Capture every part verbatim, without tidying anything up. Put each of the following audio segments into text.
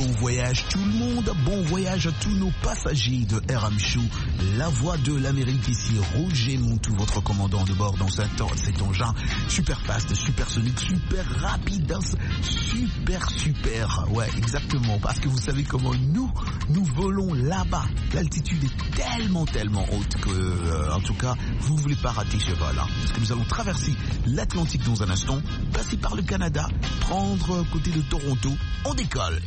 voyage tout le monde, bon voyage à tous nos passagers de R M Show, la voix de l'Amérique ici, Roger Montou, votre commandant de bord dans cet, cet engin super fast, super sonique, super rapide, super super, ouais exactement, parce que vous savez comment nous, nous volons là-bas, l'altitude est tellement tellement haute que, euh, en tout cas, vous ne voulez pas rater ce vol, hein, parce que nous allons traverser l'Atlantique dans un instant, passer par le Canada, prendre côté de Toronto, on décolle.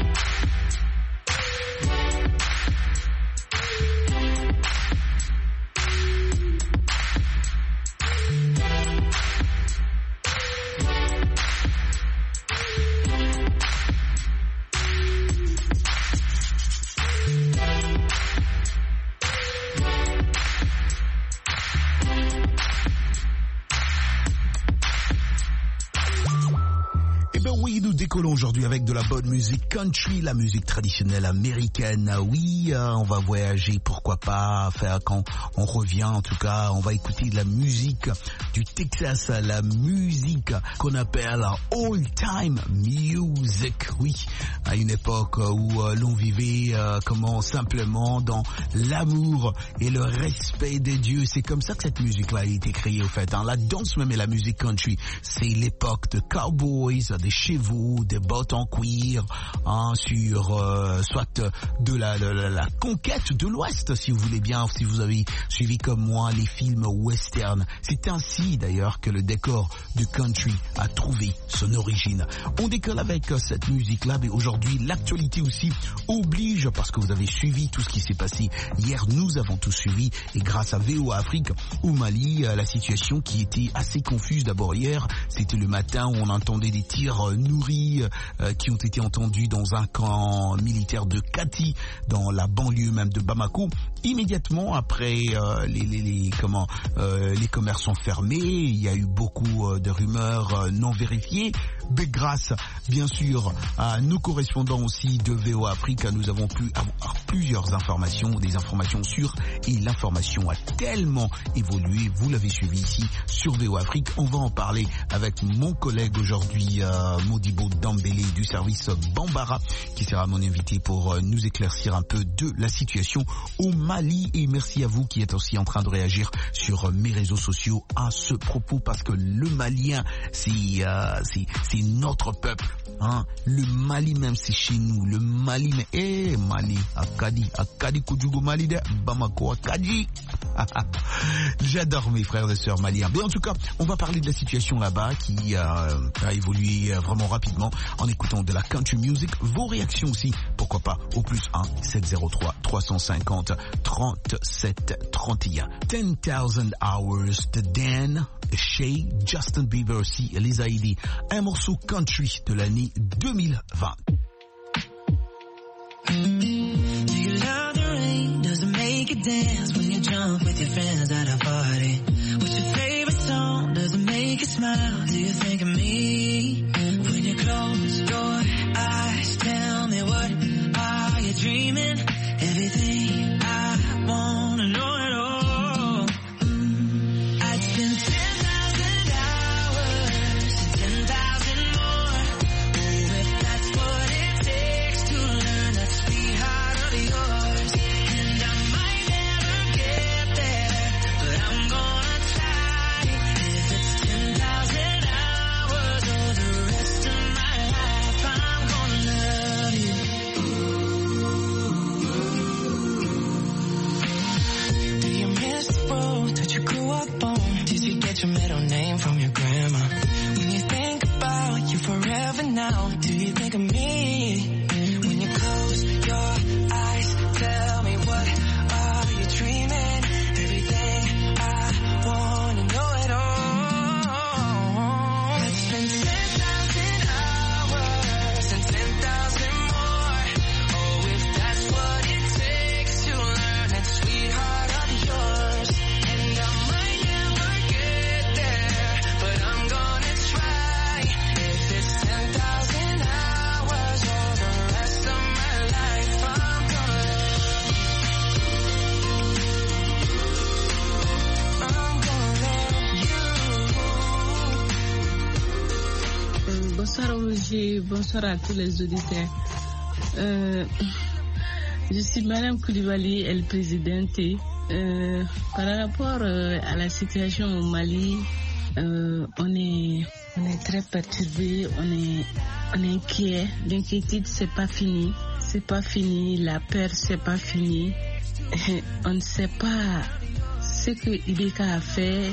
Décollons aujourd'hui avec de la bonne musique country, la musique traditionnelle américaine. Oui, euh, on va voyager, pourquoi pas faire quand on revient. En tout cas, on va écouter de la musique du Texas, la musique qu'on appelle old time music. Oui, à une époque où euh, l'on vivait euh, comment simplement dans l'amour et le respect des dieux. C'est comme ça que cette musique-là a été créée au fait. Hein. La danse même et la musique country, c'est l'époque de cowboys, des chevaux, des bottes en cuir, hein, sur euh, soit de la, la, la, la conquête de l'Ouest, si vous voulez bien, si vous avez suivi comme moi les films western. C'est ainsi d'ailleurs que le décor du country a trouvé son origine. On décolle avec euh, cette musique-là, mais aujourd'hui l'actualité aussi oblige, parce que vous avez suivi tout ce qui s'est passé hier, nous avons tout suivi, et grâce à V O A Afrique au Mali, euh, la situation qui était assez confuse d'abord hier, c'était le matin où on entendait des tirs euh, nourris Euh, qui ont été entendus dans un camp militaire de Kati, dans la banlieue même de Bamako. Immédiatement après, euh, les, les, les, comment, euh, les commerces sont fermés. Il y a eu beaucoup euh, de rumeurs euh, non vérifiées. Mais grâce, bien sûr, à nos correspondants aussi de V O A Afrique, nous avons pu avoir plusieurs informations, des informations sûres. Et l'information a tellement évolué. Vous l'avez suivi ici sur V O A Afrique. On va en parler avec mon collègue aujourd'hui, euh, Modibo Dambélé du service Bambara, qui sera mon invité pour euh, nous éclaircir un peu de la situation au Mali. Et merci à vous qui êtes aussi en train de réagir sur euh, mes réseaux sociaux à ce propos, parce que le Malien, c'est euh, c'est c'est notre peuple, hein. Le Mali même, c'est chez nous. Le Mali, mais eh Mali, Akadi, Akadi Kujugo Mali de Bamako, Akadi. J'adore mes frères et sœurs maliens. Mais en tout cas, on va parler de la situation là-bas qui euh, a évolué vraiment rapidement en écoutant de la country music. Vos réactions aussi, pourquoi pas, au plus un sept zéro trois trois cent cinquante trente-sept trente et un. ten thousand hours de Dan, Shay, Justin Bieber aussi, Elisa Eddy, un morceau country de l'année deux mille vingt. Make it dance when you jump with your friends at a party. What's your favorite song? Does it make you smile? Do you think of me? When you close your eyes, tell me what are you dreaming? Everything I wanna know it all. Mm. I'd spend ten thousand hours and ten thousand more. Oh, if that's what it takes to learn that sweetheart of yours. Your middle name from your grandma. When you think about you forever now, do you think of me? When you close your eyes, tell me what are you dreaming? Everything I wanna know it all. Let's spend ten thousand hours and ten thousand more. Oh, if that's what it takes to learn that sweetheart of yours. And I might never get there, but I'm gonna try. If it's ten thousand hours or the rest of my life, I'm gonna I'm gonna love you. Bonsoir Roger, bonsoir à tous les auditeurs. Euh, je suis Madame Koulibaly, elle présidente. Euh, par rapport euh, à la situation au Mali, euh, on est on est très perturbé, on est on est inquiet. L'inquiétude c'est pas fini, c'est pas fini. La peur c'est pas fini. On ne sait pas ce que I B K a fait.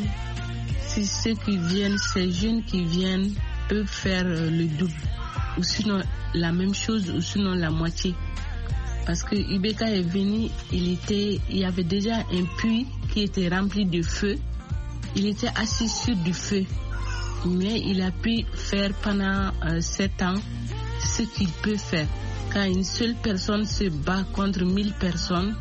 Si ceux qui viennent, ces jeunes qui viennent, peuvent faire le double, ou sinon la même chose, ou sinon la moitié. Parce que I B K est venu, il était, il y avait déjà un puits qui était rempli de feu. Il était assis sur du feu, mais il a pu faire pendant euh, sept ans ce qu'il peut faire. Quand une seule personne se bat contre mille personnes,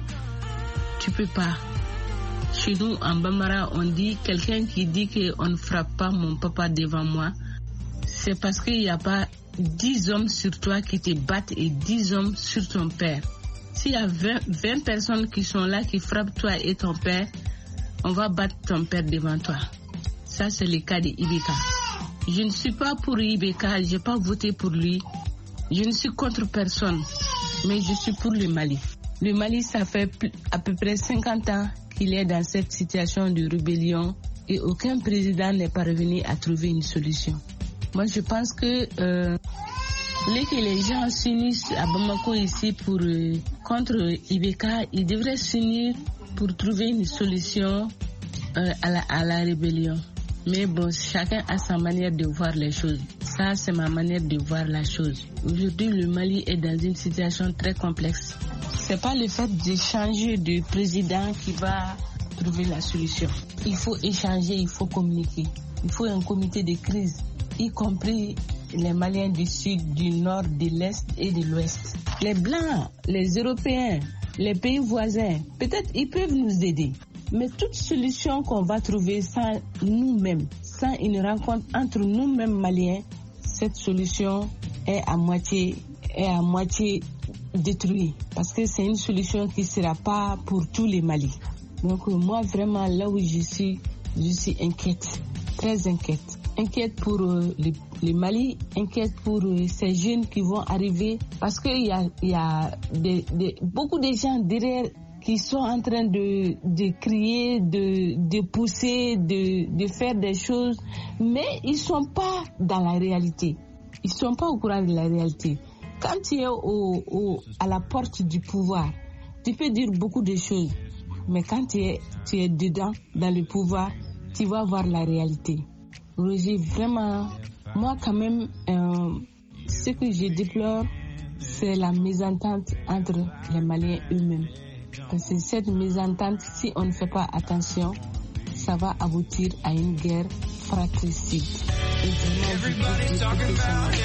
tu peux pas. Chez nous, en Bambara, on dit, quelqu'un qui dit qu'on ne frappe pas mon papa devant moi, c'est parce qu'il n'y a pas dix hommes sur toi qui te battent et dix hommes sur ton père. S'il y a vingt personnes qui sont là, qui frappent toi et ton père, on va battre ton père devant toi. Ça, c'est le cas de I B K. Je ne suis pas pour I B K, je n'ai pas voté pour lui. Je ne suis contre personne, mais je suis pour le Mali. Le Mali, ça fait à peu près cinquante ans qu'il est dans cette situation de rébellion et aucun président n'est parvenu à trouver une solution. Moi, je pense que euh, dès que les gens s'unissent à Bamako ici pour, euh, contre I B K, ils devraient s'unir pour trouver une solution euh, à, la, à la rébellion. Mais bon, chacun a sa manière de voir les choses. Ça, c'est ma manière de voir la chose. Aujourd'hui, le Mali est dans une situation très complexe. C'est pas le fait de changer de président qui va trouver la solution. Il faut échanger, il faut communiquer. Il faut un comité de crise, y compris les Maliens du Sud, du Nord, de l'Est et de l'Ouest. Les Blancs, les Européens, les pays voisins, peut-être ils peuvent nous aider. Mais toute solution qu'on va trouver sans nous-mêmes, sans une rencontre entre nous-mêmes Maliens, cette solution est à moitié, est à moitié détruite. Parce que c'est une solution qui ne sera pas pour tous les Mali. Donc moi vraiment là où je suis, je suis inquiète, très inquiète. Inquiète pour euh, les, les Mali, inquiète pour euh, ces jeunes qui vont arriver. Parce qu'il y a, il y a des, des, beaucoup de gens derrière qui sont en train de, de crier, de, de pousser, de, de faire des choses, mais ils ne sont pas dans la réalité. Ils ne sont pas au courant de la réalité. Quand tu es au, au, à la porte du pouvoir, tu peux dire beaucoup de choses, mais quand tu es, tu es dedans, dans le pouvoir, tu vas voir la réalité. Roger, vraiment, moi quand même, euh, ce que je déplore, c'est la mésentente entre les Maliens eux-mêmes. Parce que cette mésentente, si on ne fait pas attention, ça va aboutir à une guerre fratricide. Et vraiment, je peux dire que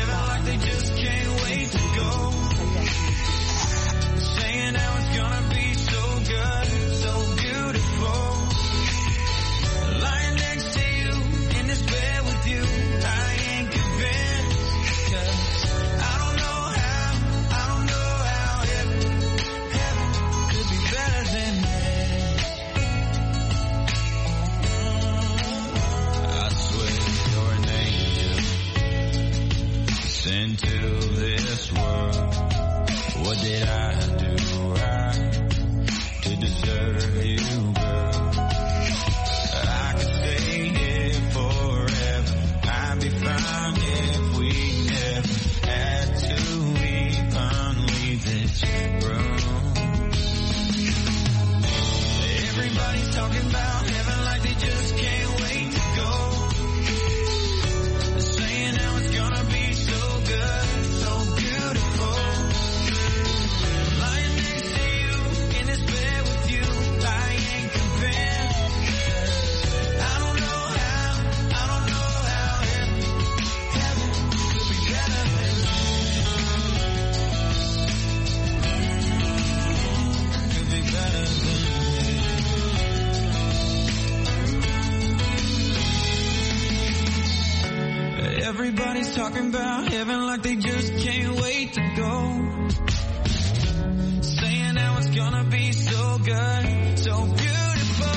Everybody's talking about heaven like they just can't wait to go. Saying how it's gonna be so good, so beautiful.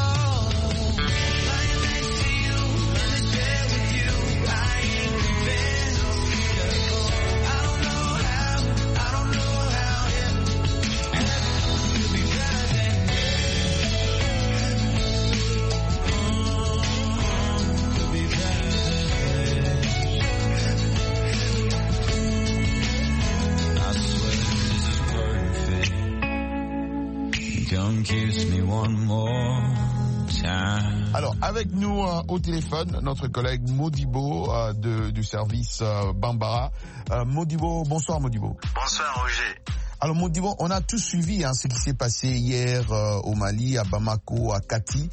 Lying next to you, in the bed with you, I ain't convinced. I don't know how, I don't know Come kiss me one more time. Alors, avec nous euh, au téléphone, notre collègue Modibo euh, de, du service euh, Bambara. Euh, Modibo, bonsoir Modibo. Bonsoir Roger. Alors Modibo, on a tous suivi hein, ce qui s'est passé hier euh, au Mali, à Bamako, à Kati.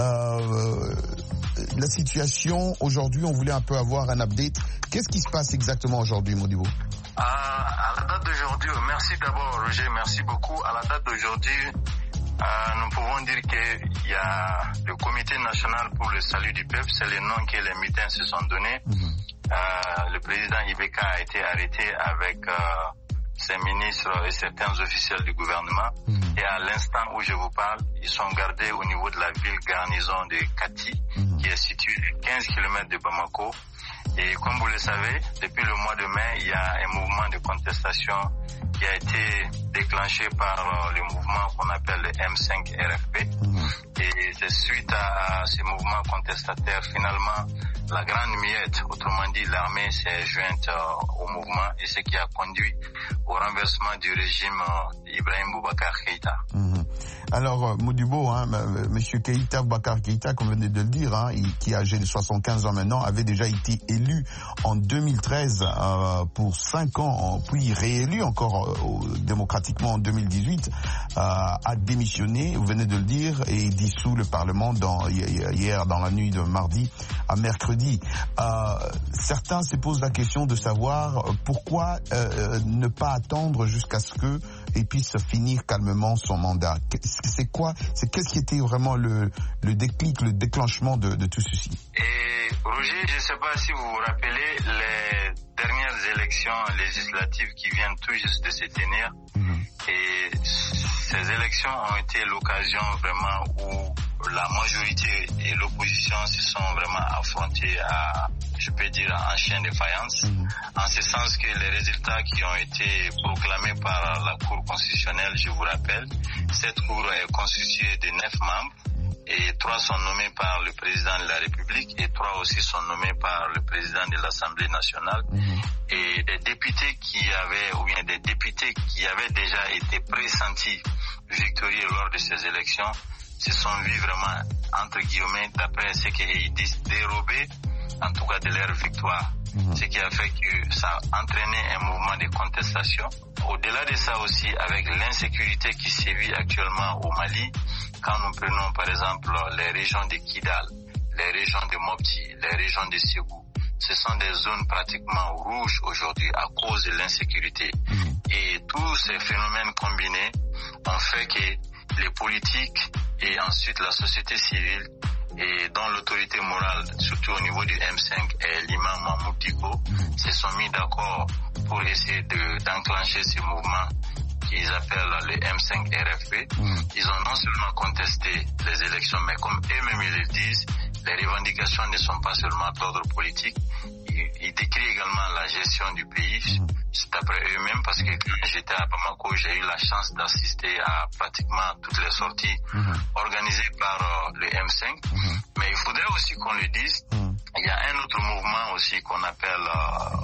Euh, la situation aujourd'hui, on voulait un peu avoir un update. Qu'est-ce qui se passe exactement aujourd'hui, Modibo? À, à la date d'aujourd'hui, merci d'abord Roger, merci beaucoup. À la date d'aujourd'hui, euh, nous pouvons dire qu'il y a le Comité national pour le salut du peuple, c'est le nom que les mutins se sont donnés. Mm-hmm. Euh, le président Ibeka a été arrêté avec euh, ses ministres et certains officiels du gouvernement. Mmh. Et à l'instant où je vous parle, ils sont gardés au niveau de la ville garnison de Kati, mmh. qui est située à quinze kilomètres de Bamako. Et comme vous le savez, depuis le mois de mai, il y a un mouvement de contestation qui a été déclenché par euh, le mouvement qu'on appelle le M cinq R F P. Mmh. Et c'est suite à, à ces mouvements contestataires, finalement, la grande miette, autrement dit l'armée, s'est jointe euh, au mouvement et ce qui a conduit au renversement du régime euh, Ibrahim Boubacar Keïta. Mmh. Alors, euh, Modibo, hein, Monsieur Keïta, Boubacar Keïta, comme vous venez de le dire, hein, il, qui est âgé de soixante-quinze ans maintenant, avait déjà été élu en deux mille treize euh, pour cinq ans, puis réélu encore euh, démocratiquement en deux mille dix-huit, euh, a démissionné, vous venez de le dire, et dissout le Parlement dans, hier dans la nuit de mardi à mercredi. Euh, certains se posent la question de savoir pourquoi euh, ne pas attendre jusqu'à ce que et puisse finir calmement son mandat. C'est quoi, c'est qu'est-ce qui était vraiment le, le déclic, le déclenchement de, de tout ceci? Et Roger, je ne sais pas si vous vous rappelez les dernières élections législatives qui viennent tout juste de se tenir. Mmh. Et ces élections ont été l'occasion vraiment où la majorité et l'opposition se sont vraiment affrontées à, je peux dire, en chien de faïence, mmh. en ce sens que les résultats qui ont été proclamés par la Cour constitutionnelle, je vous rappelle, cette Cour est constituée de neuf membres, et trois sont nommés par le président de la République et trois aussi sont nommés par le président de l'Assemblée nationale. Mmh. Et des députés qui avaient, ou bien des députés qui avaient déjà été pressentis victorieux lors de ces élections se sont vus vraiment, entre guillemets, d'après ce qu'ils disent, dérobés, en tout cas de leur victoire. Mmh. Ce qui a fait que ça a entraîné un mouvement de contestation. Au-delà de ça aussi, avec l'insécurité qui sévit actuellement au Mali, quand nous prenons par exemple les régions de Kidal, les régions de Mopti, les régions de Ségou, ce sont des zones pratiquement rouges aujourd'hui à cause de l'insécurité. Mmh. Et tous ces phénomènes combinés ont fait que les politiques et ensuite la société civile et dans l'autorité morale, surtout au niveau du M cinq et l'imam Mahmoud Diko, mmh. se sont mis d'accord pour essayer de, d'enclencher ce mouvement qu'ils appellent le M cinq R F P. Mmh. Ils ont non seulement contesté les élections, mais comme eux-mêmes ils le disent, les revendications ne sont pas seulement d'ordre politique. Ils, ils décrivent également la gestion du pays. Mmh. C'est après eux-mêmes parce que quand j'étais à Bamako, j'ai eu la chance d'assister à pratiquement toutes les sorties mmh. organisées par euh, le M cinq. Mmh. Mais il faudrait aussi qu'on le dise, mmh. il y a un autre mouvement aussi qu'on appelle euh,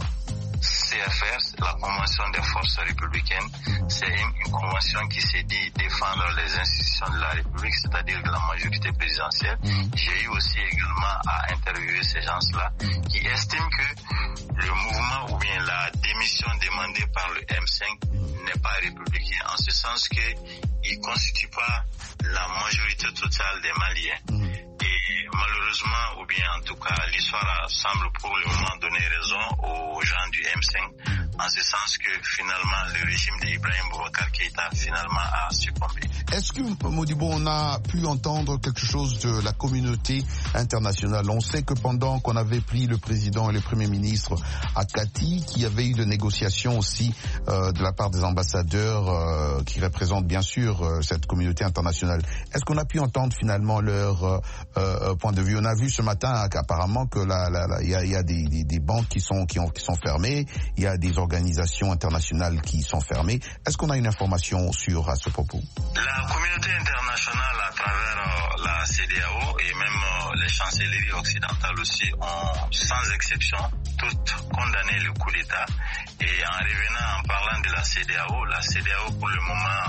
C F R, la Convention des forces républicaines. C'est une, une convention qui s'est dit défendre les institutions de la République, c'est-à-dire la majorité présidentielle. Mmh. J'ai eu aussi également à interviewer ces gens-là qui estiment que le mouvement ou bien la démission demandée par le M cinq n'est pas républicain, en ce sens qu'il ne constitue pas la majorité totale des Maliens. Mmh. Et malheureusement, ou bien en tout cas, l'histoire semble pour le moment donner raison aux gens du M cinq, en ce sens que finalement le régime d'Ibrahim Boubacar Keïta finalement a succombé. Est-ce que, Modibo, on a pu entendre quelque chose de la communauté internationale? On sait que pendant qu'on avait pris le président et le premier ministre à Kati, qu'il y avait eu des négociations aussi euh, de la part des ambassadeurs euh, qui représentent bien sûr euh, cette communauté internationale. Est-ce qu'on a pu entendre finalement leur euh, euh, point de vue? On a vu ce matin qu'apparemment que la, la, la, y a, y a des, des, des banques qui sont qui, ont, qui sont fermées, il y a des organisations internationales qui sont fermées. Est-ce qu'on a une information sur à ce propos? La communauté internationale, à travers euh, la C D A O et même euh, les chancelleries occidentales aussi, ont sans exception toutes condamné le coup d'État. Et en revenant, en parlant de la C D A O, la C D A O pour le moment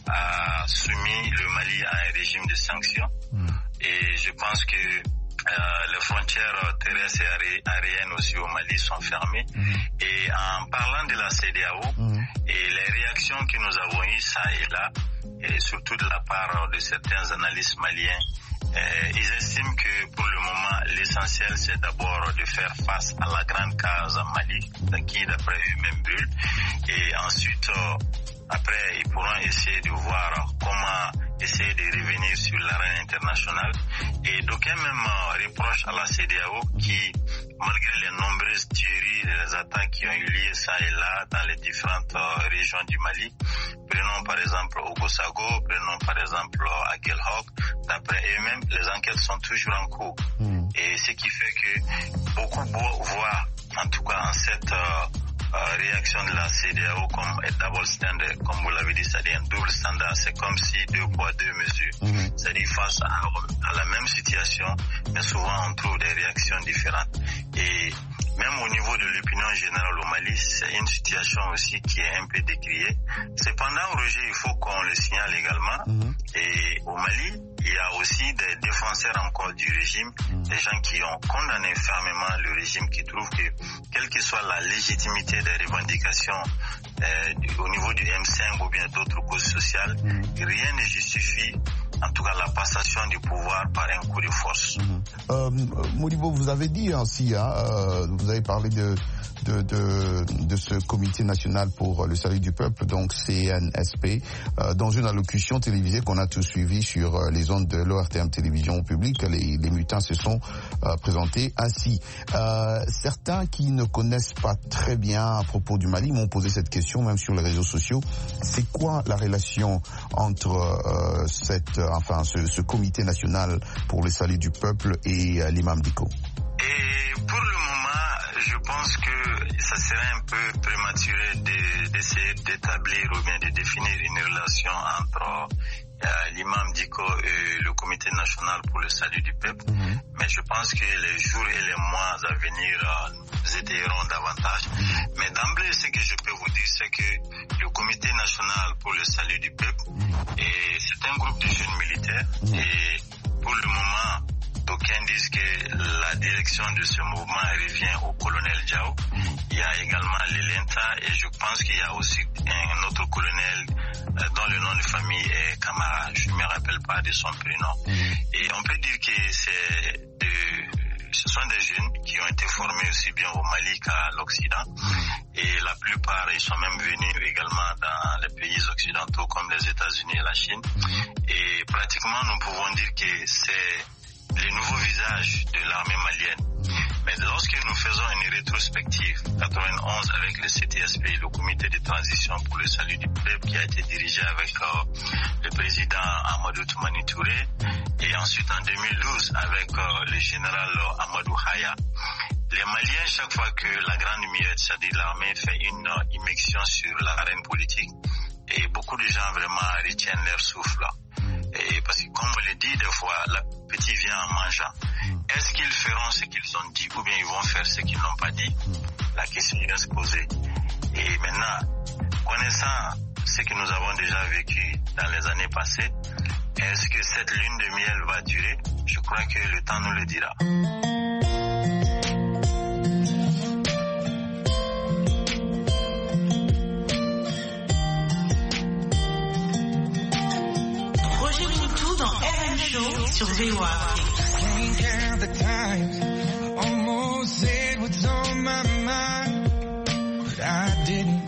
a soumis le Mali à un régime de sanctions. Mmh. Et je pense que euh, les frontières terrestres et aériennes aussi au Mali sont fermées. Mmh. Et en parlant de la C D A O, mmh. et les réactions que nous avons eues ça et là, et surtout de la part de certains analystes maliens, Euh, ils estiment que pour le moment, l'essentiel, c'est d'abord de faire face à la grande case Mali, qui d'après eux-mêmes brûle. Et ensuite, euh, après, ils pourront essayer de voir comment essayer de revenir sur l'arène internationale. Et d'aucuns même euh, reprochent à la C D A O qui, malgré les nombreuses tueries et les attaques qui ont eu lieu ça et là dans les différentes euh, régions du Mali, prenons par exemple Ogosago, prenons par exemple à Gelhok, d'après eux-mêmes, les enquêtes sont toujours en cours. Mmh. Et ce qui fait que beaucoup voient, en tout cas en cette euh, euh, réaction de la C D A O comme un double standard, comme vous l'avez dit, c'est-à-dire un double standard. C'est comme si deux poids, deux mesures. Mmh. C'est-à-dire face à, à la même situation, mais souvent on trouve des réactions différentes. Et même au niveau de l'opinion générale au Mali, c'est une situation aussi qui est un peu décriée. Cependant, Roger, il faut qu'on le signale également. Mmh. Et au Mali, il y a aussi des défenseurs encore du régime, mmh. des gens qui ont condamné fermement le régime, qui trouvent que, quelle que soit la légitimité des revendications euh, au niveau du M cinq ou bien d'autres causes sociales, mmh. rien ne justifie en tout cas la passation du pouvoir par un coup de force. Mmh. Euh, Modibo, vous avez dit ainsi, hein, euh, vous avez parlé de, de, de, de ce comité national pour le salut du peuple, donc C N S P, euh, dans une allocution télévisée qu'on a tous suivie sur euh, les ondes de l'O R T M Télévision Publique. Les, les mutins se sont euh, présentés ainsi. Euh, certains qui ne connaissent pas très bien à propos du Mali m'ont posé cette question, même sur les réseaux sociaux. C'est quoi la relation entre euh, cette enfin ce, ce comité national pour le salut du peuple et euh, l'imam Dicko? Et pour le moment, je pense que ça serait un peu prématuré de, d'essayer d'établir ou bien de définir une relation entre euh, l'imam Dicko et le comité national pour le salut du peuple. Mmh. Mais je pense que les jours et les mois à venir euh, nous étayeront davantage. Mmh. Mais d'emblée, ce que je peux vous dire, c'est que le comité national pour le salut du peuple, mmh. et c'est un groupe de jeunes militaires. Mmh. Et pour le moment, d'aucuns disent que la direction de ce mouvement revient au colonel Diao. Il y a également l'Elenta et je pense qu'il y a aussi un autre colonel dont le nom de famille est Camara. Je ne me rappelle pas de son prénom. Et on peut dire que c'est de, ce sont des jeunes qui ont été formés aussi bien au Mali qu'à l'Occident. Et la plupart, ils sont même venus également dans les pays occidentaux comme les États-Unis et la Chine. Et pratiquement, nous pouvons dire que c'est les nouveaux visages de l'armée malienne. Mais lorsque nous faisons une rétrospective quatre-vingt-onze avec le C T S P, le comité de transition pour le salut du peuple qui a été dirigé avec euh, le président Amadou Toumani Touré, et ensuite en deux mille douze avec euh, le général euh, Amadou Haya, les Maliens, chaque fois que la grande muette, c'est-à-dire l'armée, fait une euh, immixtion sur l'arène politique, et beaucoup de gens vraiment retiennent leur souffle. Et parce que comme on le dit des fois, l'appétit vient en mangeant. Est-ce qu'ils feront ce qu'ils ont dit ou bien ils vont faire ce qu'ils n'ont pas dit? La question vient se poser. Et maintenant, connaissant ce que nous avons déjà vécu dans les années passées, est-ce que cette lune de miel va durer? Je crois que le temps nous le dira. Sur V O A. Can't count the times I almost said what's on my mind, but I didn't.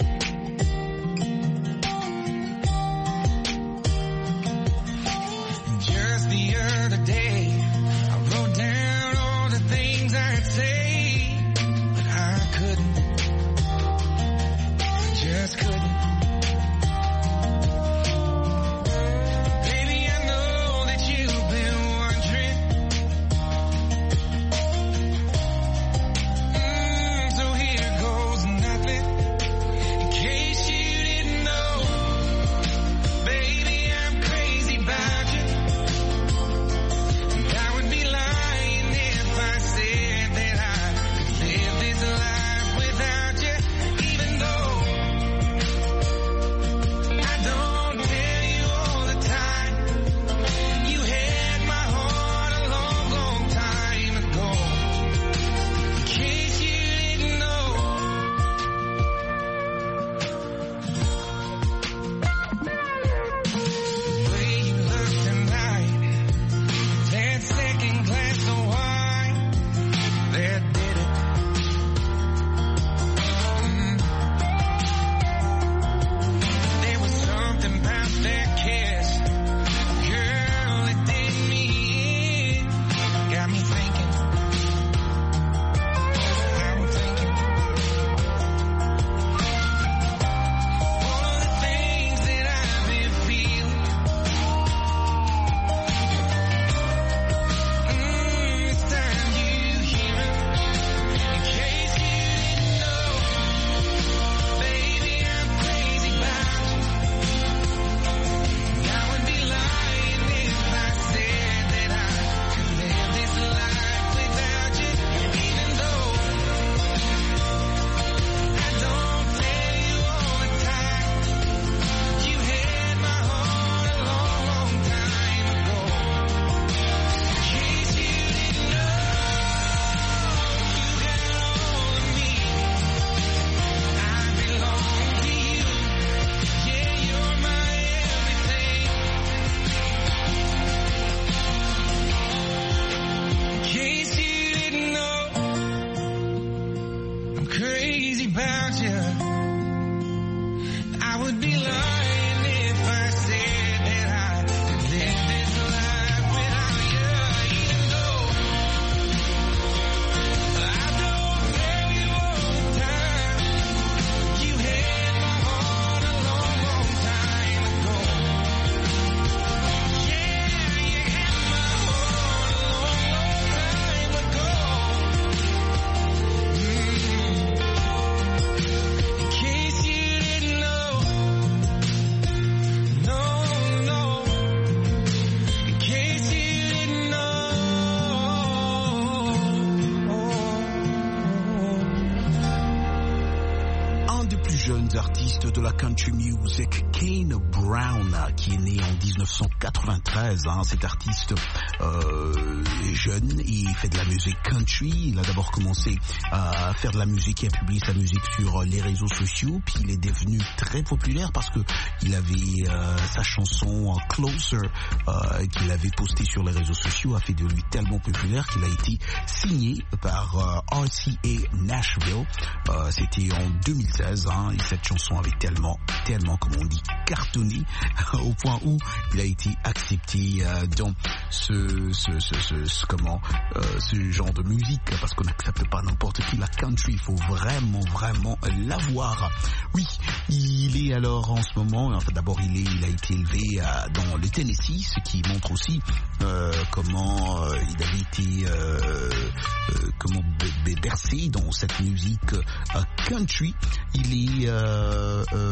Just the other day, I wrote down all the things I'd say, but I couldn't. Just couldn't. So artiste de la country music, Kane Brown, qui est né en dix-neuf cent quatre-vingt-treize. Hein. Cet artiste euh, est jeune, il fait de la musique country. Il a d'abord commencé à faire de la musique et à publier sa musique sur les réseaux sociaux. Puis il est devenu très populaire parce que il avait euh, sa chanson euh, Closer euh, qu'il avait postée sur les réseaux sociaux a fait de lui tellement populaire qu'il a été signé par euh, R C A Nashville. Euh, C'était en deux mille seize. Hein, et cette chanson avait tellement, tellement, comme on dit, cartonné au point où il a été accepté euh, dans ce, ce, ce, ce, ce comment, euh, ce genre de musique, parce qu'on n'accepte pas n'importe qui la country. Il faut vraiment, vraiment l'avoir. Oui, il est alors en ce moment. En fait, d'abord, il est, il a été élevé euh, dans le Tennessee, ce qui montre aussi euh, comment euh, il avait été euh, euh, comment bercé dans cette musique euh, country. Il est euh, euh,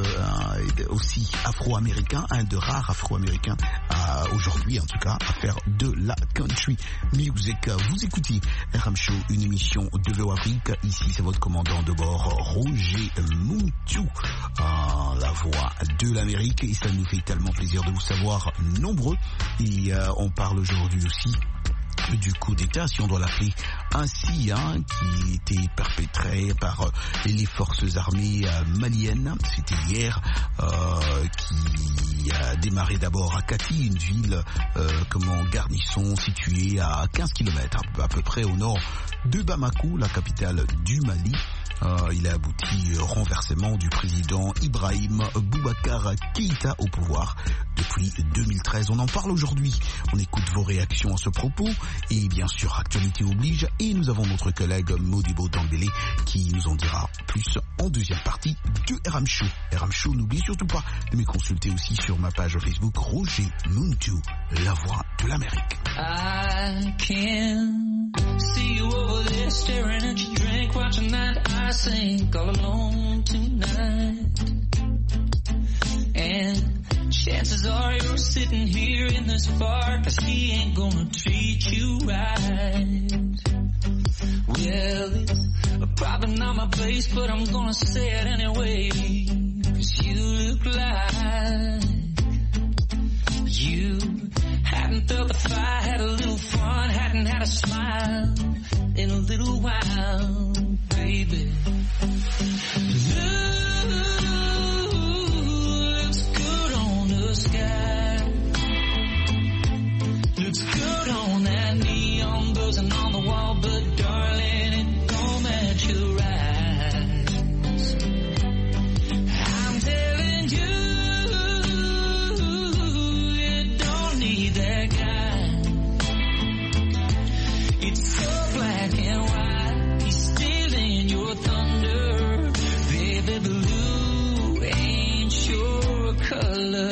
aussi afro-américain, un de rares afro-américains euh, aujourd'hui en tout cas à faire de la country music. Vous écoutez R M Show, une émission de V O Afrique. Ici c'est votre commandant de bord Roger Muntu, euh, la voix de l'Amérique, et ça nous fait tellement plaisir de vous savoir nombreux. Et euh, on parle aujourd'hui aussi du coup d'État, si on doit l'appeler ainsi, hein, qui était perpétré par euh, les forces armées euh, maliennes. C'était hier, euh, qui a démarré d'abord à Kati, une ville euh, comment garnison située à quinze kilomètres à peu près au nord de Bamako, la capitale du Mali. Euh, il a abouti au renversement du président Ibrahim Boubacar Keïta au pouvoir depuis deux mille treize. On en parle aujourd'hui. On écoute vos réactions à ce propos et bien sûr actualité oblige. Et nous avons notre collègue Modibo Dambélé qui nous en dira plus en deuxième partie de R M Show. R M Show, n'oubliez surtout pas de me consulter aussi sur ma page Facebook Roger Muntu, la voix de l'Amérique. I can see you over there staring at your drink, watching that I sink all alone tonight. And chances are you're sitting here in this bar, 'cause he ain't gonna treat you right. Well, it's probably not my place, but I'm gonna say it anyway, 'cause you look like you hadn't felt the fire, had a little fun, hadn't had a smile in a little while, baby. Looks good on the sky, looks good on that neon buzzing on the wall, but darling, it don't match your eyes. I'm telling you, you don't need that guy. It's so black and white, he's stealing your thunder. Baby blue ain't your color.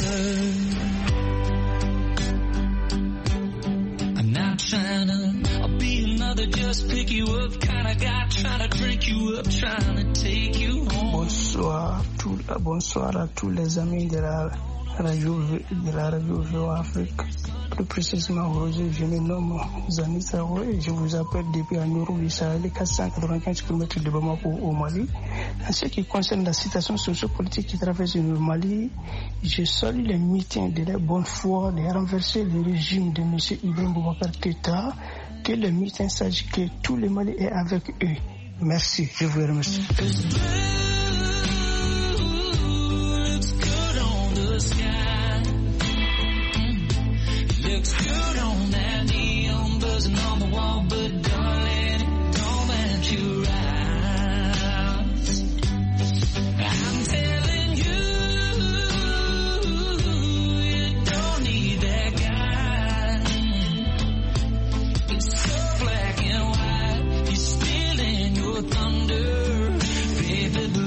I'm not trying to be another just pick you up kind of guy, trying to drink you up, trying to take you home. Bonsoir, tout, bonsoir à tous les amis de la radio, de la radio V O Afrique. Plus précisément, Roger, je me nomme Zani Saro et je vous appelle depuis Anuru du Sahel, quatre cent quatre-vingt-quinze kilomètres de Bamako au Mali. En ce qui concerne la situation sociopolitique qui traverse le Mali, je salue les meetings de la bonne foi de renverser le régime de M. Ibrahim Boubacar Keïta, que le meeting sache que tout le Mali est avec eux. Merci, je vous remercie. Looks good on that neon buzzing on the wall, but darling, it don't match your eyes. I'm telling you, you don't need that guy. It's so black and white, he's stealing your thunder, baby.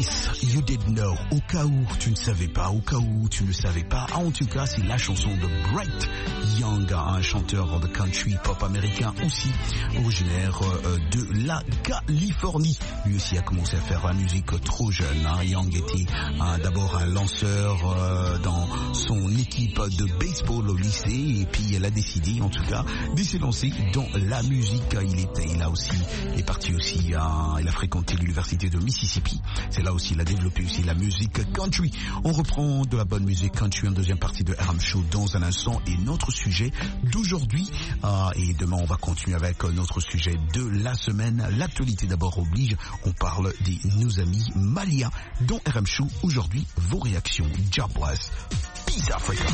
case you didn't know, au cas où tu ne savais pas, au cas où tu ne savais pas, en tout cas c'est la chanson de Brett Young, un chanteur de country pop américain aussi, originaire euh, de la Californie. Lui aussi a commencé à faire la musique trop jeune. Hein. Young était euh, d'abord un lanceur euh, dans son équipe de baseball au lycée, et puis elle a décidé en tout cas de se lancer dans la musique. Il était, il a aussi, il est parti aussi, à, il a fréquenté l'université de Mississippi. C'est là aussi, il a développé aussi la musique country. On reprend de la bonne musique country en deuxième partie de R M Show dans un instant, et notre sujet d'aujourd'hui, euh, et demain on va continuer avec notre sujet de la semaine. L'actualité d'abord oblige, on parle de nos amis maliens dans R M Show. Aujourd'hui, vos réactions. God bless. Peace Africa.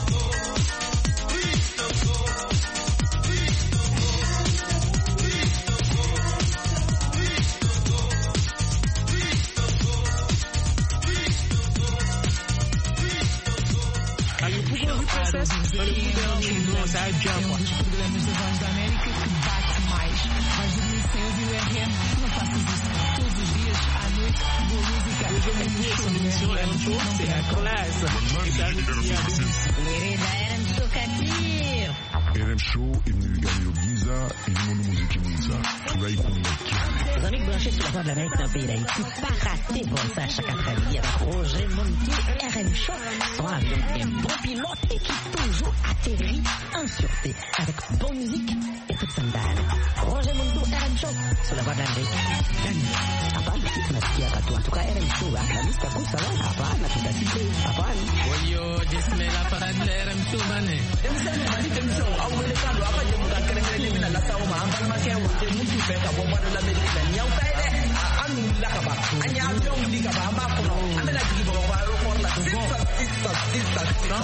Nossa, é um dos programas da Voz da América que bate mais. Vais dormir sem ouvir o R M, não faças isso. Todos os dias, à noite, boa música. Hoje eu me vejo no show, é um show, c'est la classe. Querida, R M Show Katir. R M Show est venu gagner au Giza et le monde de musique Giza. Tu vas y connaître. Os amigos branchés sur la Voix de l'Amérique dans le pays d'Haïti, pas rater pour ça chaque après-midi avec Roger Monti, R M Show, son avion un bon pilote et qui toujours atterrit en sûreté avec bonne musique et toute sandale. Roger Monti, R M Show, sur la Voix de l'Amérique. Hapana, tunasikia katu. En tout cas, R M Show, la lista kusa la. Hapana, tutasikia. Hapana. Oyo, disme la parade de R M Show, bane. Emsema mali temso, au wele kando, apa jemu kakerengere mina la sawo ma ambal ma kewo, te mutu peka bomba de la America. Nyau pede, anu la kaba. Anya avion di kaba amba kono. Amela digi bomba ro kon la. Sista, sista, sista.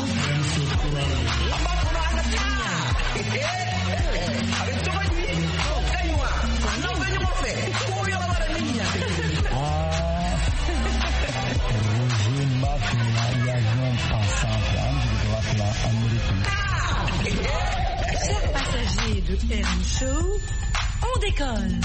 Amba kono ana tinya. Eh eh. Avec toi lui. Oh, kaiwa. Non venu mo fe. Ko yo la niña. Ah. Roger Mac, l'avion passant de la Amérique. Chers passagers de R M Show, on décolle.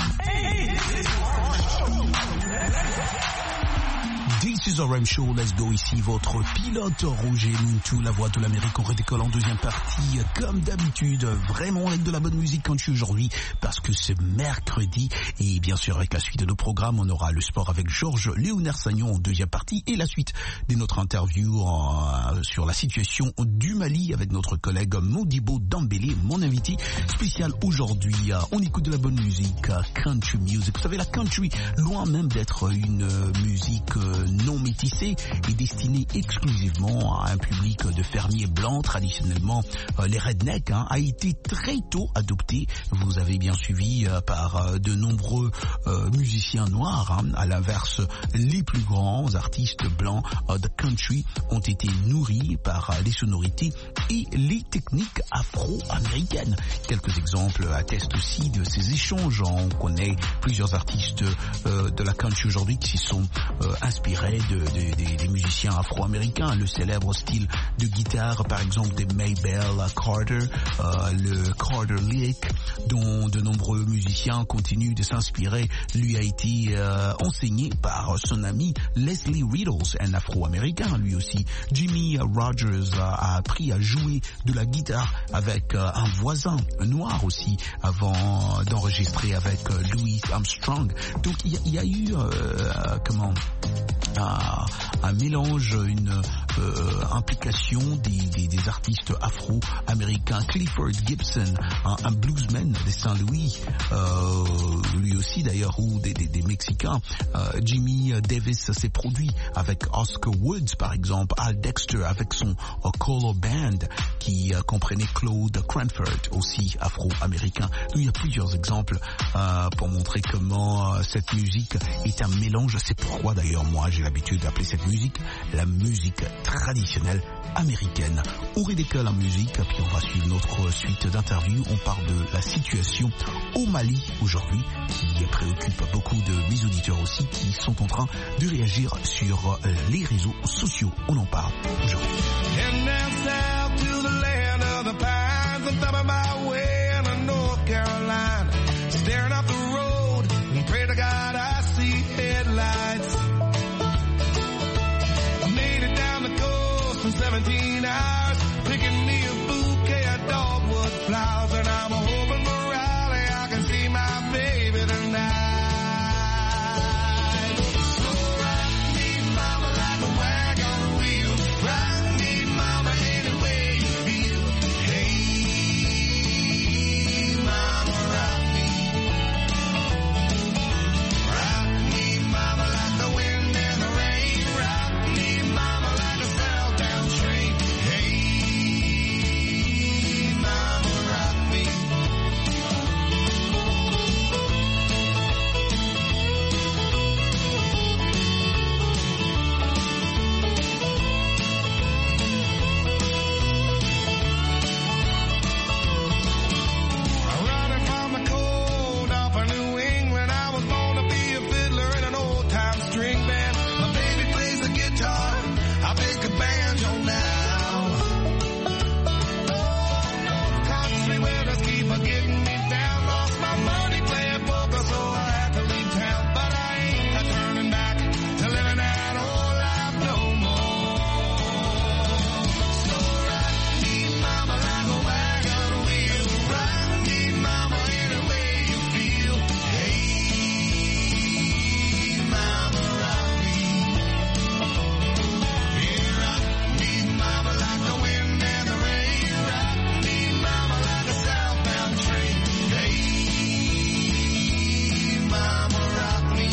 This is R M Show, let's go. Ici votre pilote Roger Muntu, la voix de l'Amérique. On redécolle en deuxième partie, comme d'habitude, vraiment avec de la bonne musique country aujourd'hui, parce que c'est mercredi. Et bien sûr, avec la suite de nos programmes, on aura le sport avec Georges Léonard Sagnon en deuxième partie, et la suite de notre interview euh, sur la situation du Mali avec notre collègue Modibo Dambélé, mon invité spécial aujourd'hui. Euh, on écoute de la bonne musique, euh, country music. Vous savez, la country, loin même d'être une euh, musique euh, non métissée, est destinée exclusivement à un public de fermiers blancs. Traditionnellement, euh, les rednecks, hein, a été très tôt adopté. Vous avez bien suivi euh, par euh, de nombreux euh, musiciens noirs. Hein. À l'inverse, les plus grands artistes blancs euh, de country ont été nourris par euh, les sonorités et les techniques afro-américaines. Quelques exemples attestent aussi de ces échanges. On connaît plusieurs artistes euh, de la country aujourd'hui qui s'y sont euh, inspirés de, de, de, des musiciens afro-américains. Le célèbre style de guitare, par exemple, des Maybelle Carter, euh, le Carter Lick, dont de nombreux musiciens continuent de s'inspirer, lui a été euh, enseigné par son ami Leslie Riddles, un afro-américain. Lui aussi, Jimmy Rogers a appris à jouer de la guitare avec euh, un voisin noir aussi, avant d'enregistrer avec euh, Louis Armstrong. Donc il y, y a eu euh, comment Un, un mélange, une euh, implication des, des, des artistes afro-américains. Clifford Gibson, un, un bluesman de Saint-Louis, euh, lui aussi d'ailleurs, ou des, des, des Mexicains. Euh, Jimmy Davis s'est produit avec Oscar Woods par exemple, Al Dexter avec son uh, Color Band qui uh, comprenait Claude Cranford, aussi afro-américain. Il y a plusieurs exemples euh, pour montrer comment euh, cette musique est un mélange. C'est pourquoi d'ailleurs moi j'ai l'habitude d'appeler cette musique la musique traditionnelle américaine. On redécolle en musique, puis on va suivre notre suite d'interviews. On parle de la situation au Mali aujourd'hui, qui préoccupe beaucoup de mes auditeurs aussi, qui sont en train de réagir sur les réseaux sociaux. On en parle aujourd'hui. seventeen hours, picking me a bouquet of dogwood flowers, and I'm hoping for Raleigh I can see my baby tonight. So rock me, mama, like a wagon wheel. Rock me, mama, any way you feel. Hey, mama, rock me. Rock me, mama, like the wind and the rain. Rock me, mama, like a southbound train. Hey, mama, rock me. Running from the cold off of New England, I was born to be a fiddler in an old-time string band. My baby plays the guitar, I pick a banjo now. Country weathers keep a getting me down. Lost my money playing poker, so I had to leave town. But I ain't a turning back to living that old life no more. So rock me, mama, like a wagon wheel. Rock me, mama, any way you feel. Hey, mama, rock me. Yeah, rock me, mama, like the wind and the rain. Rock me, mama, like a southbound train. Hey, mama, rock me.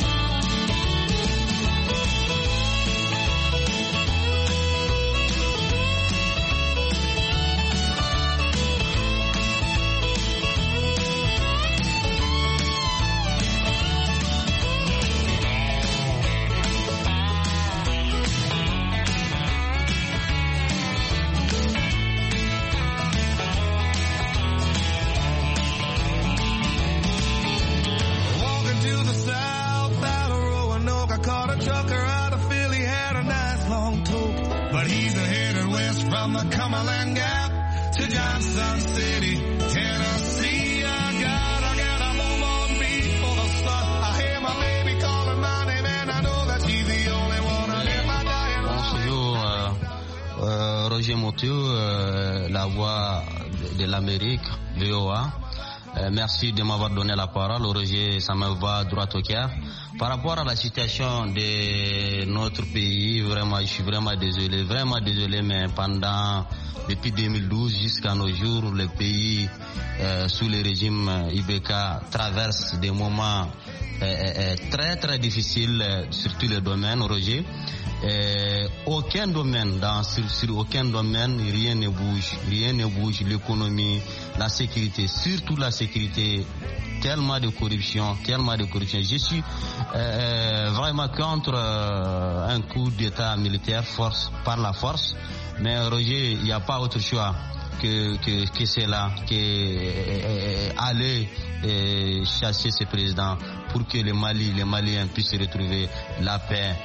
Walking to the south out of Roanoke, I caught a trucker out of Philly, had a nice long tote. But he's headed west from the Cumberland Gap to Johnson City, Tennessee. I gotta get a move on before the sun. I hear my baby calling my name, and I know that she's the only one. I live my dying Bonjour, euh, euh, Roger Monteux, euh, la voix de, de l'Amérique, V O A. Euh, merci de m'avoir donné la parole, Roger, ça me va droit au cœur. Par rapport à la situation de notre pays, vraiment, je suis vraiment désolé, vraiment désolé, mais pendant, depuis deux mille douze jusqu'à nos jours, le pays, euh, sous le régime I B K, traverse des moments euh, euh, très très difficiles euh, sur tous les domaines, Roger. Euh, aucun domaine, dans, sur, sur aucun domaine, rien ne bouge, rien ne bouge, l'économie, la sécurité, surtout la sécurité, tellement de corruption, tellement de corruption. Je suis euh, vraiment contre euh, un coup d'état militaire force, par la force, mais Roger, il n'y a pas autre choix que, que, que c'est là, qu'aller euh, euh, chasser ce président pour que le Mali, les Maliens puissent retrouver la paix,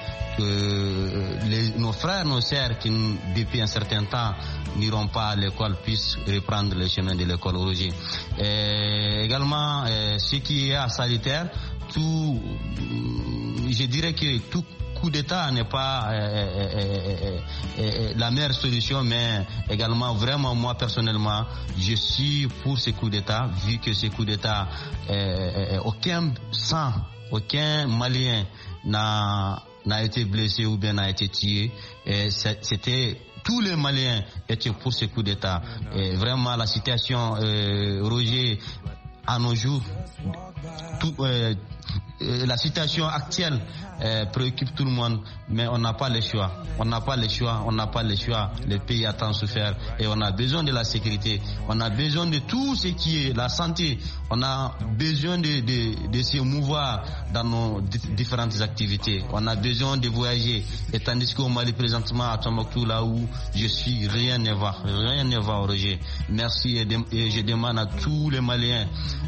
que les, nos frères, nos sœurs qui depuis un certain temps n'iront pas à l'école puissent reprendre le chemin de l'école, Roger. Et également, euh, ce qui est à sanitaire, tout, je dirais que tout coup d'État n'est pas euh, euh, euh, euh, la meilleure solution, mais également vraiment moi personnellement je suis pour ce coup d'État, vu que ce coup d'État euh, euh, aucun sang, aucun Malien n'a n'a été blessé ou bien n'a été tué. Et c'était tous les Maliens étaient pour ce coup d'État. Et vraiment la situation, euh, Roger, à nos jours, tout, euh, la situation actuelle euh, préoccupe tout le monde, mais on n'a pas le choix. On n'a pas le choix, on n'a pas le choix. Le pays a tant souffert et on a besoin de la sécurité. On a besoin de tout ce qui est la santé. On a besoin de, de, de se mouvoir dans nos différentes activités. On a besoin de voyager. Et tandis qu'au Mali présentement, à Tombouctou, là où je suis, rien ne va. Rien ne va, Roger. Merci et, de, et je demande à tous les Maliens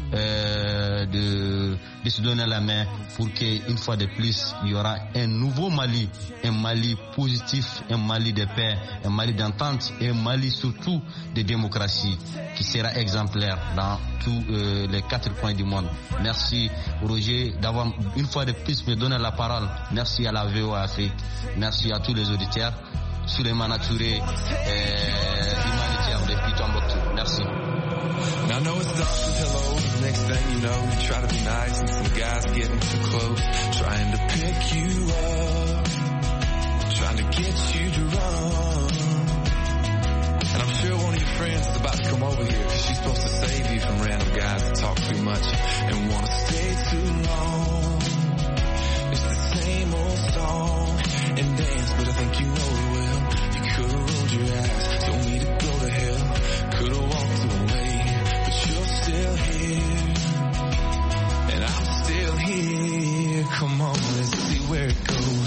euh, de, de se donner la main pour qu'une fois de plus, il y aura un nouveau Mali, un Mali positif, un Mali de paix, un Mali d'entente et un Mali surtout de démocratie qui sera exemplaire dans tous euh, les quatre coins du monde. Merci Roger d'avoir une fois de plus me donné la parole. Merci à la V O A Afrique. Merci à tous les auditeurs. Souleymane Touré, humanitaire depuis Tombouctou. Merci. Now I know it starts with hello. Next thing you know, you try to be nice and some guys getting too close, trying to pick you up, trying to get you to run. And I'm sure one of your friends is about to come over here, cause she's supposed to save you from random guys that talk too much and wanna stay too long. It's the same old song and dance, but I think you know it well. You could've rolled your eyes, told me to go to hell, could've walked away, but you're still here, and I'm still here. Come on, let's see where it goes.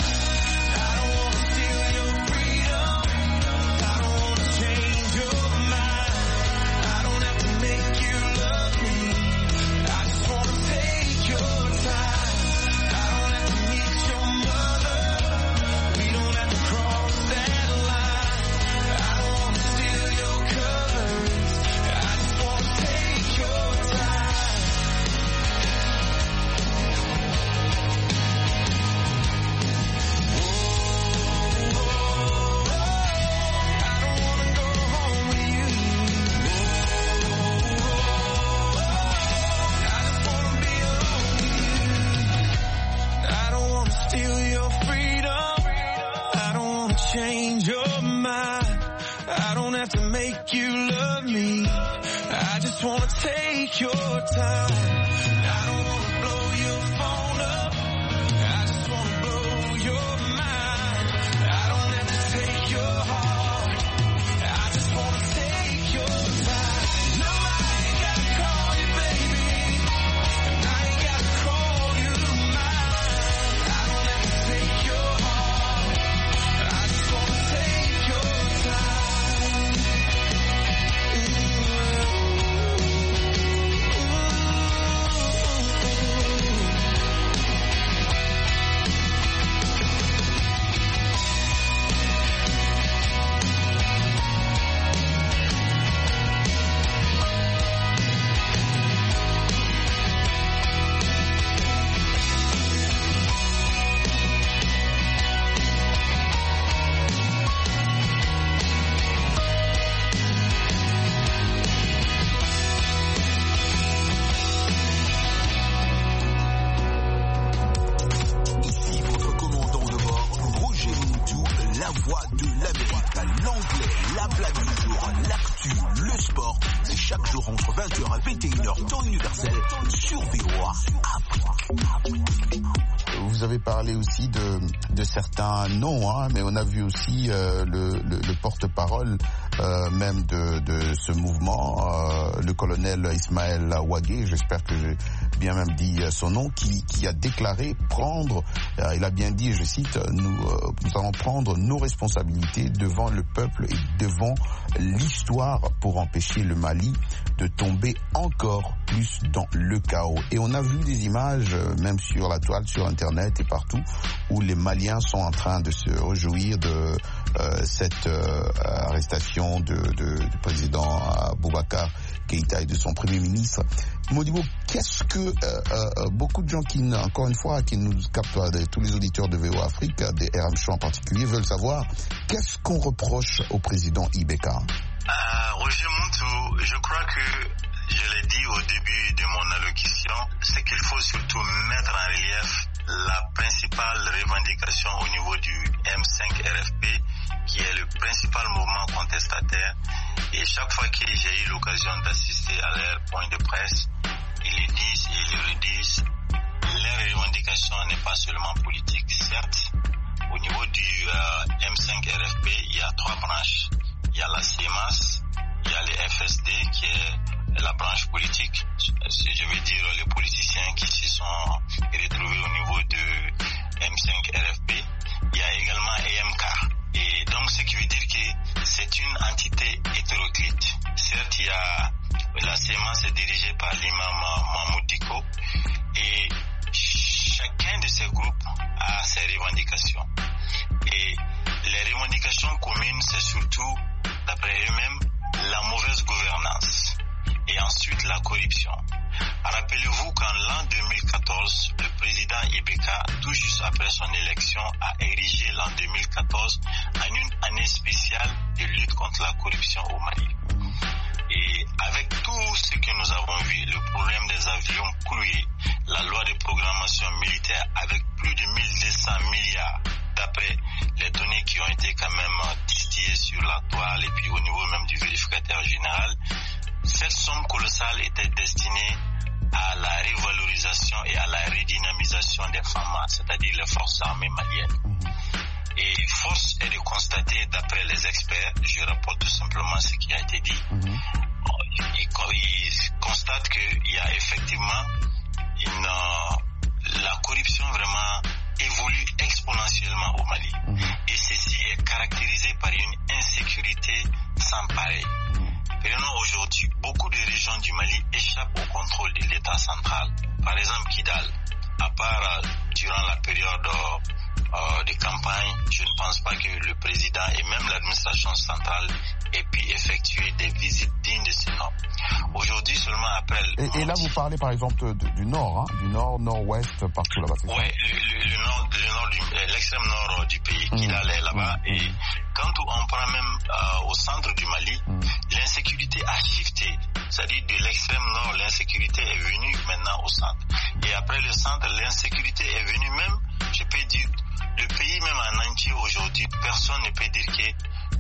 Change your mind. I don't have to make you love me. I just wanna take your time. I don't wanna blow your phone up. I just wanna blow your mind. I don't have to take your heart. I just wanna take your time. No, I ain't gotta call you baby, and I ain't gotta call you mine. I don't have to take your heart. I just wanna take your time. Ici votre commandant de bord, Roger Moudou, la voix de l'Amérique, l'anglais, la blague du jour, l'actu, le sport. C'est chaque jour entre vingt heures et vingt et une heures, temps universel, sur V O A Afrique. Vous avez parlé aussi de, de certains noms, hein, mais on a vu aussi euh, le, le, le porte-parole euh, même de, de ce mouvement, euh, le colonel Ismaël Ouagé, j'espère que j'ai bien même dit son nom, qui, qui a déclaré prendre, euh, il a bien dit, je cite, nous, euh, nous allons prendre nos responsabilités devant le peuple et devant l'histoire pour empêcher le Mali de tomber encore plus dans le chaos. Et on a vu des images, euh, même sur la toile, sur Internet et partout, où les Maliens sont en train de se réjouir de euh, cette euh, arrestation de, de, du président euh, Boubacar Keïta et de son premier ministre. Modibo, qu'est-ce que euh, euh, beaucoup de gens qui, encore une fois, qui nous captent, euh, tous les auditeurs de V O A Afrique, des R M Show en particulier, veulent savoir, qu'est-ce qu'on reproche au président Ibeka? euh, Roger Moudou, je crois que je l'ai dit au début de mon allocution, c'est qu'il faut surtout mettre en relief la principale revendication au niveau du M cinq R F P, qui est le principal mouvement contestataire. Et chaque fois que j'ai eu l'occasion d'assister à leur point de presse, ils le disent et ils le redisent, leur revendication n'est pas seulement politique. Certes, au niveau du euh, M cinq R F P, il y a trois branches. Il y a la C E M A S, il y a le F S D qui est la branche politique, je veux dire les politiciens qui se sont retrouvés au niveau de M cinq R F P. Il y a également E M K. Et donc ce qui veut dire que c'est une entité hétéroclite. Certes, il y a la C E M A S est dirigée par l'imam Mahmoud Diko et chacun de ces groupes a ses revendications. Et les revendications communes, c'est surtout, d'après eux-mêmes, la mauvaise gouvernance et ensuite la corruption. Rappelez-vous qu'en l'an deux mille quatorze, le président Ibeka, tout juste après son élection, a érigé l'an deux mille quatorze en une année spéciale de lutte contre la corruption au Mali. Et avec tout ce que nous avons vu, le problème des avions cloués, la loi de programmation militaire avec plus de mille deux cents milliards, d'après les données qui ont été quand même distillées sur la toile et puis au niveau même du vérificateur général, cette somme colossale était destinée à la revalorisation et à la redynamisation des femmes, c'est-à-dire les forces armées maliennes. Et force est de constater, d'après les experts, je rapporte tout simplement ce qui a été dit, mm-hmm. ils, ils constatent qu'il y a effectivement une, euh, la corruption vraiment évolue exponentiellement au Mali. Mm-hmm. Et ceci est caractérisé par une insécurité sans pareil. Mm-hmm. Prenons aujourd'hui, beaucoup de régions du Mali échappent au contrôle de l'État central. Par exemple, Kidal, à part euh, durant la période euh, Euh, de campagne, je ne pense pas que le président et même l'administration centrale aient pu effectuer des visites dignes de ce nom. Aujourd'hui, seulement après... Et, et là, vous parlez par exemple de, du nord, hein, du nord, nord-ouest, partout là-bas, c'est ça? Oui, le, le, le nord, le nord du, l'extrême nord du pays, mmh. Kidal est là-bas. Mmh. Et quand on prend même euh, au centre du Mali, mmh. l'insécurité a shifté. C'est-à-dire de l'extrême nord, l'insécurité est venue maintenant au centre. Et après le centre, l'insécurité est venue même, je peux dire, le pays même en entier aujourd'hui, personne ne peut dire qu'il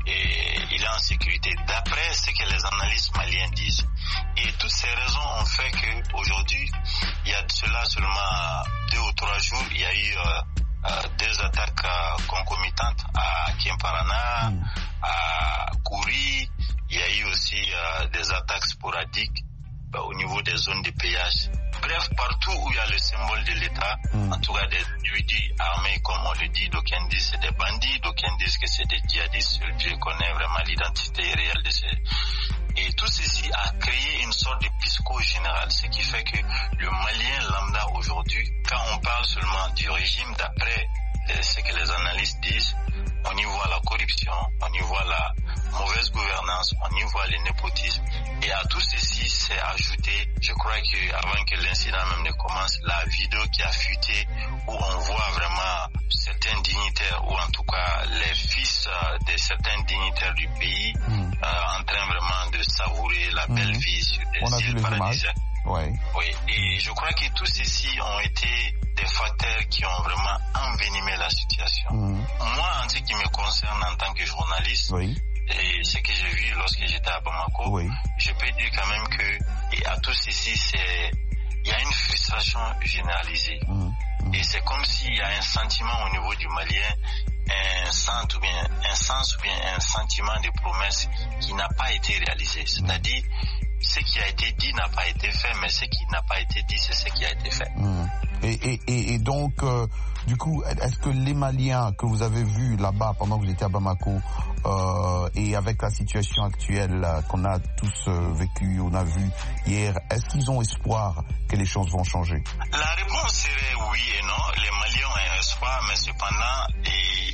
est en sécurité, d'après ce que les analystes maliens disent. Et toutes ces raisons ont fait qu'aujourd'hui, il y a de cela seulement deux ou trois jours, il y a eu euh, euh, deux attaques euh, concomitantes à Kiemparana, mm. à Kouri, il y a eu aussi euh, des attaques sporadiques euh, au niveau des zones de péage. Bref, partout où il y a le symbole de l'État, mmh. en tout cas des individus armés, comme on le dit, d'aucuns disent c'est des bandits, d'aucuns disent que c'est des djihadistes, je connais vraiment l'identité réelle de ces... Et tout ceci a créé une sorte de psycho générale, ce qui fait que le Malien lambda aujourd'hui, quand on parle seulement du régime, d'après ce que les analystes disent, on y voit la corruption, on y voit la mauvaise gouvernance, on y voit le népotisme. Et à tout ceci, c'est ajouté, je crois qu'avant que l'incident même ne commence, la vidéo qui a fuité, où on voit vraiment certains dignitaires, ou en tout cas les fils de certains dignitaires du pays, mmh. euh, en train vraiment de savourer la belle mmh. vie sur des îles paradisiaques. Ouais. Oui, et je crois que tous ceci ont été des facteurs qui ont vraiment envenimé la situation. Mmh. Moi, en ce qui me concerne en tant que journaliste, oui. et ce que j'ai vu lorsque j'étais à Bamako, oui. je peux dire quand même que, et à tout ceci, c'est, il y a une frustration généralisée. Mmh. Mmh. Et c'est comme s'il y a un sentiment au niveau du Malien, un sens ou bien un sens ou bien un sentiment de promesse qui n'a pas été réalisé. C'est-à-dire, ce qui a été dit n'a pas été fait, mais ce qui n'a pas été dit, c'est ce qui a été fait. Mmh. Et, et, et, et donc, euh, du coup, est-ce que les Maliens que vous avez vus là-bas pendant que vous étiez à Bamako, euh, et avec la situation actuelle euh, qu'on a tous euh, vécu, on a vu hier, est-ce qu'ils ont espoir que les choses vont changer? La réponse serait oui et non. Les Maliens ont un espoir, mais cependant, et,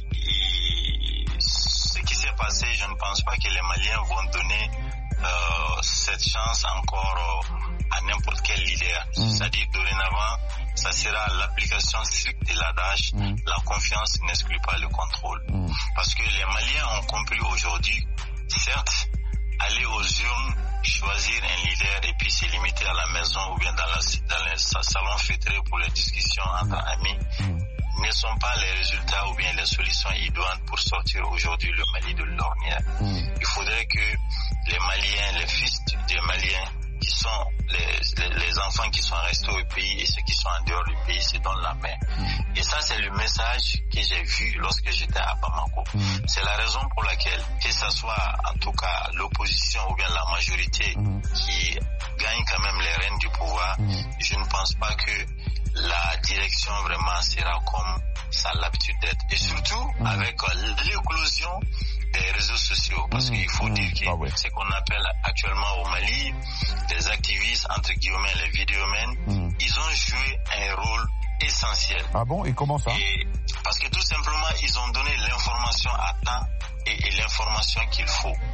et, ce qui s'est passé, je ne pense pas que les Maliens vont donner euh, cette chance encore euh, à n'importe quel leader. Mmh. C'est-à-dire, dorénavant, ça sera l'application stricte de l'adage, mmh. la confiance n'exclut pas le contrôle. Mmh. Parce que les Maliens ont compris aujourd'hui, certes, aller aux urnes, choisir un leader et puis se limiter à la maison ou bien dans, la, dans le salon feutré pour les discussions entre mmh. amis, mmh. ne sont pas les résultats ou bien les solutions idoines pour sortir aujourd'hui le Mali de l'ornière. Mmh. Il faudrait que les Maliens, les fils des Maliens, qui sont les, les, les enfants qui sont restés au pays et ceux qui sont en dehors du pays se donnent la main. Mmh. Et ça, c'est le message que j'ai vu lorsque j'étais à Bamako. Mmh. C'est la raison pour laquelle, que ce soit en tout cas l'opposition ou bien la majorité mmh. qui gagne quand même les rênes du pouvoir, mmh. je ne pense pas que la direction vraiment sera comme ça a l'habitude d'être. Et surtout mmh. avec l'éclosion des réseaux sociaux, parce mmh. qu'il faut mmh. dire que ah ouais. ce qu'on appelle actuellement au Mali, les activistes, entre guillemets, les vidéomens, mmh. ils ont joué un rôle essentiel. Ah bon? Et comment ça? Et parce que tout simplement, ils ont donné l'information à temps et, et l'information qu'il faut.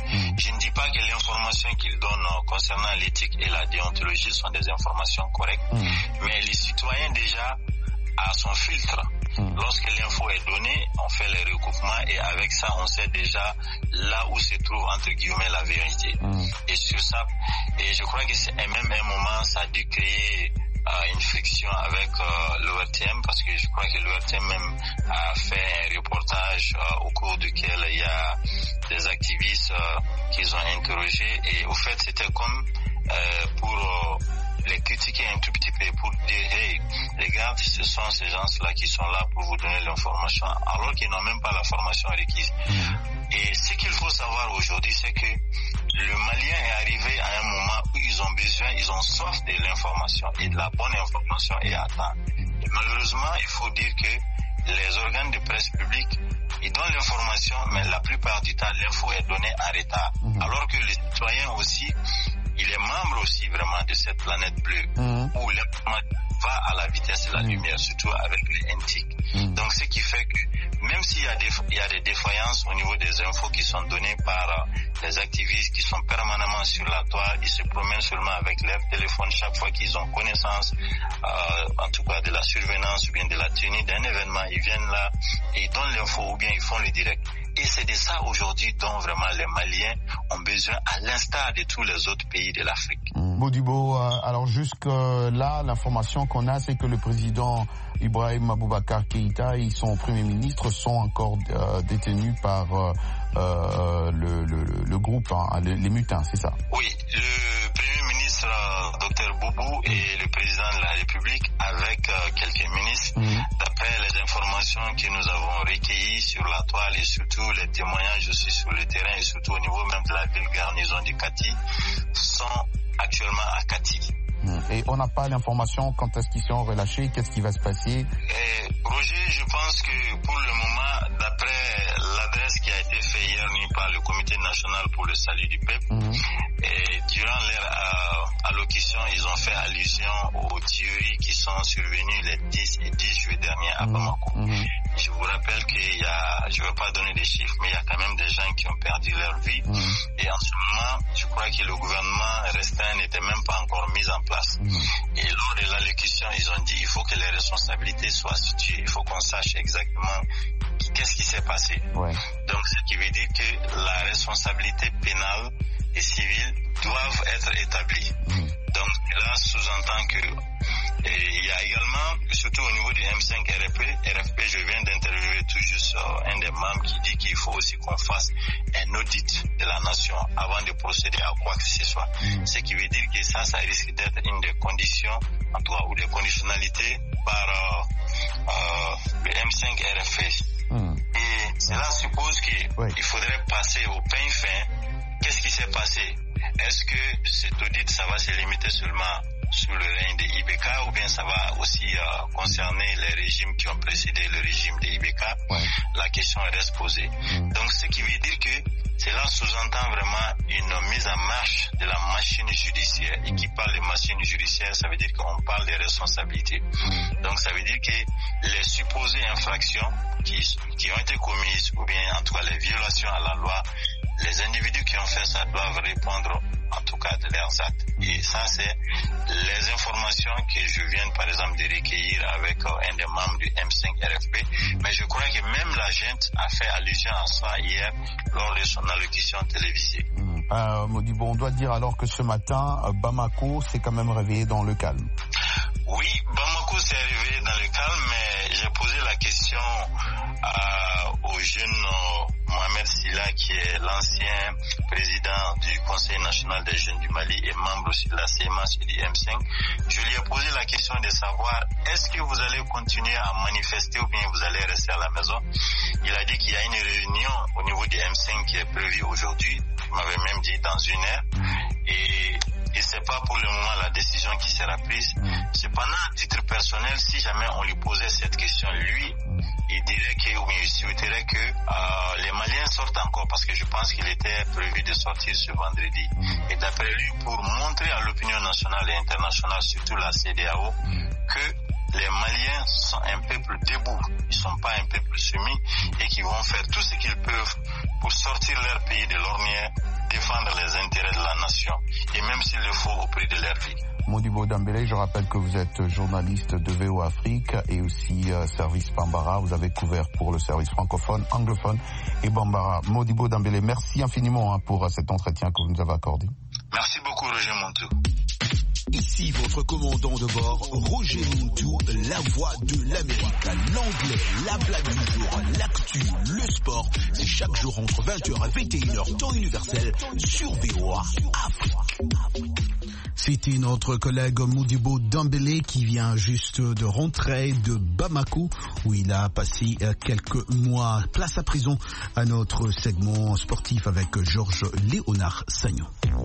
Mmh. Je ne dis pas que l'information qu'il donne concernant l'éthique et la déontologie sont des informations correctes, mmh. mais les citoyens déjà a son filtre. Mmh. Lorsque l'info est donnée, on fait les recoupements et avec ça, on sait déjà là où se trouve entre guillemets la vérité. Mmh. Et sur ça, et je crois que c'est même un moment, ça a dû créer euh, une friction avec euh, l'O R T M parce que je crois que l'O R T M même a fait un reportage euh, au cours duquel il y a des activistes euh, qu'ils ont interrogés et au fait, c'était comme euh, pour euh, les critiquer un tout petit peu pour dire hey, les gars, ce sont ces gens-là qui sont là pour vous donner l'information alors qu'ils n'ont même pas la formation requise. Mmh. Et ce qu'il faut savoir aujourd'hui, c'est que le Malien est arrivé à un moment où ils ont besoin, ils ont soif de l'information et de la bonne information et à temps. Et malheureusement, il faut dire que les organes de presse publique, ils donnent l'information, mais la plupart du temps, l'info est donnée à retard. Mmh. Alors que les citoyens aussi, il est membre aussi vraiment de cette planète bleue mmh. où l'information va à la vitesse de la mmh. lumière, surtout avec les N T I C. Mmh. Donc ce qui fait que même s'il y a des, il y a des défaillances au niveau des infos qui sont données par euh, les activistes qui sont permanemment sur la toile, ils se promènent seulement avec leur téléphone chaque fois qu'ils ont connaissance, euh, en tout cas de la survenance ou bien de la tenue d'un événement, ils viennent là et ils donnent l'info ou bien ils font le direct. Et c'est de ça aujourd'hui dont vraiment les Maliens ont besoin à l'instar de tous les autres pays de l'Afrique. Mmh. Modibo, euh, alors jusque là, l'information qu'on a, c'est que le président Ibrahim Boubacar Keïta et son premier ministre sont encore euh, détenus par euh, euh, le, le, le groupe, hein, les, les mutins, c'est ça? Oui, le premier ministre euh, Docteur Boubou et le président de la République avec euh, quelques ministres, mmh. d'après les informations que nous avons recueillies sur la toile et surtout les témoignages aussi sur le terrain et surtout au niveau même de la ville garnison de Kati, sont actuellement à Kati. Et on n'a pas l'information quand est-ce qu'ils sont relâchés, qu'est-ce qui va se passer? Et Roger, je pense que pour le moment, d'après l'adresse qui a été faite hier nuit par le Comité national pour le salut du peuple, mmh. et durant leur euh, allocution, ils ont fait allusion aux tueries qui sont survenues les dix et dix juillet dernier à Bamako. Mmh. Je vous rappelle qu'il y a, je ne vais pas donner des chiffres, mais il y a quand même des gens qui ont perdu leur vie. Mmh. Et en ce moment, je crois que le gouvernement restant n'était même pas encore mis en place. Mmh. Et lors de l'allocution, ils ont dit qu'il faut que les responsabilités soient situées. Il faut qu'on sache exactement qu'est-ce qui s'est passé. Ouais. Donc, ce qui veut dire que la responsabilité pénale et civile doivent être établies. Mmh. Donc, là, sous-entend que et il y a également, surtout au niveau du M cinq R F P, R F P, je viens d'interviewer tout juste euh, un des membres qui dit qu'il faut aussi qu'on fasse un audit de la nation avant de procéder à quoi que ce soit. Mmh. Ce qui veut dire que ça, ça risque d'être une des conditions, en tout cas, ou des conditionnalités par euh, euh, le M cinq R F P. Mmh. Et cela suppose qu'il oui. faudrait passer au pain fin. Qu'est-ce qui s'est passé? Est-ce que cet audit, ça va se limiter seulement sous le règne de I B K ou bien ça va aussi euh, concerner les régimes qui ont précédé le régime de I B K? Ouais. La question reste posée. Mmh. Donc ce qui veut dire que cela sous-entend vraiment une mise en marche de la machine judiciaire. Et qui parle de machine judiciaire, ça veut dire qu'on parle des responsabilités. Mmh. Donc ça veut dire que les supposées infractions qui, qui ont été commises ou bien en tout cas les violations à la loi, les individus qui ont fait ça doivent répondre en tout cas de leurs actes. Et ça, c'est les informations que je viens par exemple de recueillir avec un des membres du M cinq R F P. Mais je crois que même la gente a fait allusion à ça hier lors de son allocution télévisée. Mmh. Euh, Modibo, on doit dire alors que ce matin, Bamako s'est quand même réveillé dans le calme. Oui, Bamako s'est réveillé dans le calme, mais j'ai posé la question à, au jeune euh, Mohamed Silla, qui est l'ancien président du Conseil national des jeunes du Mali et membre aussi de la C M A et du M cinq. Je lui ai posé la question de savoir est-ce que vous allez continuer à manifester ou bien vous allez rester à la maison. Il a dit qu'il y a une réunion au niveau du M cinq qui est prévue aujourd'hui. Il m'avait même dit dans une heure. Et Et c'est pas pour le moment la décision qui sera prise. Cependant, à titre personnel, si jamais on lui posait cette question, lui, il dirait que, ou il souhaiterait que euh, les Maliens sortent encore, parce que je pense qu'il était prévu de sortir ce vendredi. Et d'après lui, pour montrer à l'opinion nationale et internationale, surtout la C D A O, que les Maliens sont un peuple debout, ils sont pas un peuple soumis et qu'ils vont faire tout ce qu'ils peuvent pour sortir leur pays de l'ornière défendre les intérêts de la nation, et même s'il le faut au prix de leur vie. Modibo Dembélé, je rappelle que vous êtes journaliste de V O Afrique et aussi euh, service Bambara. Vous avez couvert pour le service francophone, anglophone et Bambara. Modibo Dembélé, merci infiniment hein, pour euh, cet entretien que vous nous avez accordé. Merci beaucoup, Roger Montou. Ici votre commandant de bord, Roger Montou, la voix de l'Amérique. L'anglais, la blague du jour, l'actu, le sport. C'est chaque jour entre vingt heures et vingt et une heures, temps universel, sur V O A Afrique. C'était notre collègue Modibo Dembélé qui vient juste de rentrer de Bamako où il a passé quelques mois. Place à présent à notre segment sportif avec Georges Léonard Sagnon.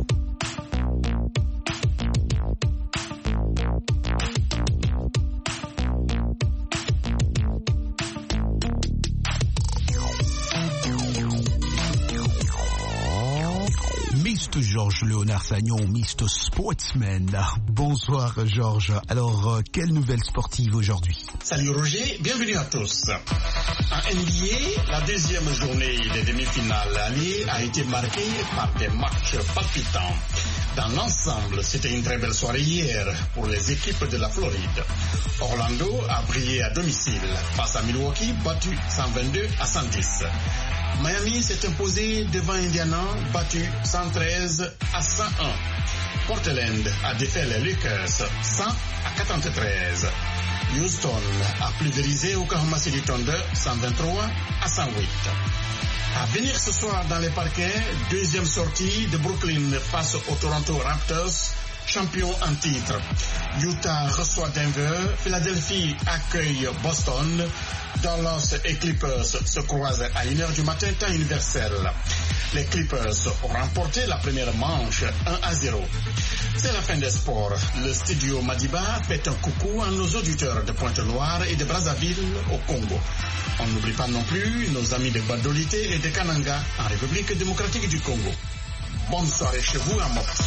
Mister Georges Léonard Sagnon, Mister Sportsman. Bonsoir Georges. Alors, quelle nouvelle sportive aujourd'hui? Salut Roger, bienvenue à tous. En N B A, la deuxième journée des demi-finales allées a été marquée par des matchs palpitants. Dans l'ensemble, c'était une très belle soirée hier pour les équipes de la Floride. Orlando a brillé à domicile face à Milwaukee, battu cent vingt-deux à cent dix. Miami s'est imposé devant Indiana, battu cent treize à cent un. Portland a défait les Lakers cent à quatre-vingt-treize. Houston a pulvérisé Oklahoma City Thunder cent vingt-trois à cent huit. À venir ce soir dans les parquets, deuxième sortie de Brooklyn face aux Toronto Raptors, champion en titre. Utah reçoit Denver, Philadelphie accueille Boston, Dallas et Clippers se croisent à une heure du matin temps universel. Les Clippers ont remporté la première manche un à zéro. C'est la fin des sports. Le studio Madiba fait un coucou à nos auditeurs de Pointe-Noire et de Brazzaville au Congo. On n'oublie pas non plus nos amis de Badolité et de Kananga en République démocratique du Congo. Bonne soirée chez vous à Mopti.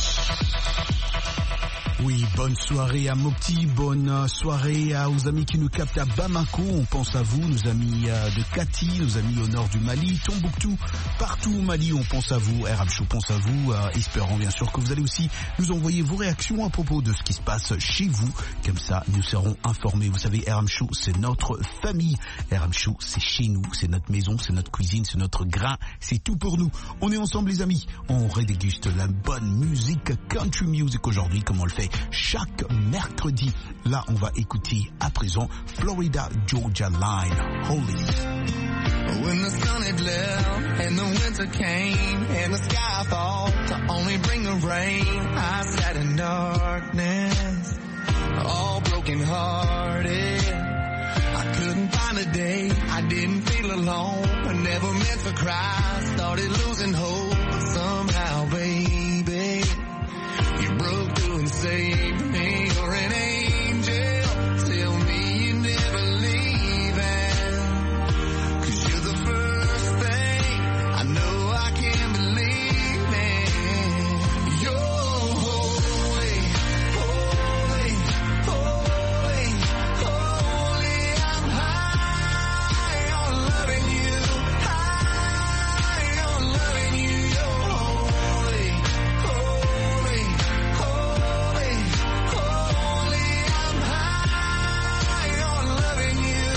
Oui, bonne soirée à Mopti, bonne soirée aux amis qui nous captent à Bamako. On pense à vous, nos amis de Kati, nos amis au nord du Mali, Tombouctou, partout au Mali, on pense à vous. R M Show pense à vous, euh, espérant bien sûr que vous allez aussi nous envoyer vos réactions à propos de ce qui se passe chez vous. Comme ça, nous serons informés. Vous savez, R M Show, c'est notre famille. R M Show, c'est chez nous, c'est notre maison, c'est notre cuisine, c'est notre grain, c'est tout pour nous. On est ensemble les amis, on redéguste la bonne musique, country music aujourd'hui, comme on le fait chaque mercredi. Là, on va écouter à présent Florida Georgia Line, Holy. When the sun had left and the winter came and the sky thought to only bring the rain, I sat in darkness, all broken hearted. I couldn't find a day, I didn't feel alone, I never meant to cry, started losing hope, but somehow, baby, you broke through and saved me. You're an angel, tell me you're never leaving, 'cause you're the first thing I know I can believe in. You're holy, holy, holy, holy. I'm high on loving you, high on loving you. You're holy, holy, holy, holy. I'm high on loving you,